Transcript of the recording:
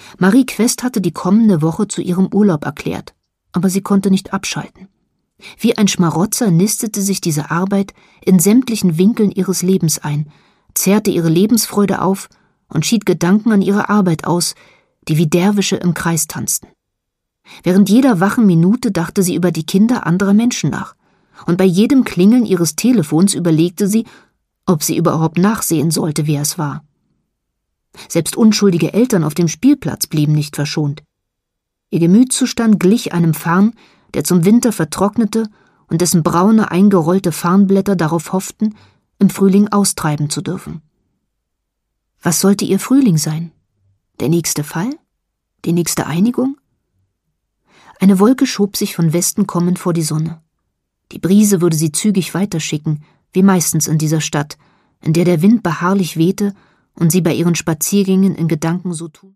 Marie Quest hatte die kommende Woche zu ihrem Urlaub erklärt, aber sie konnte nicht abschalten. Wie ein Schmarotzer nistete sich diese Arbeit in sämtlichen Winkeln ihres Lebens ein, zehrte ihre Lebensfreude auf und schied Gedanken an ihre Arbeit aus, die wie Derwische im Kreis tanzten. Während jeder wachen Minute dachte sie über die Kinder anderer Menschen nach, und bei jedem Klingeln ihres Telefons überlegte sie, ob sie überhaupt nachsehen sollte, wer es war. Selbst unschuldige Eltern auf dem Spielplatz blieben nicht verschont. Ihr Gemütszustand glich einem Farn, der zum Winter vertrocknete und dessen braune, eingerollte Farnblätter darauf hofften, im Frühling austreiben zu dürfen. Was sollte ihr Frühling sein? Der nächste Fall? Die nächste Einigung? Eine Wolke schob sich von Westen kommend vor die Sonne. Die Brise würde sie zügig weiterschicken, wie meistens in dieser Stadt, in der der Wind beharrlich wehte und sie bei ihren Spaziergängen in Gedanken so tun.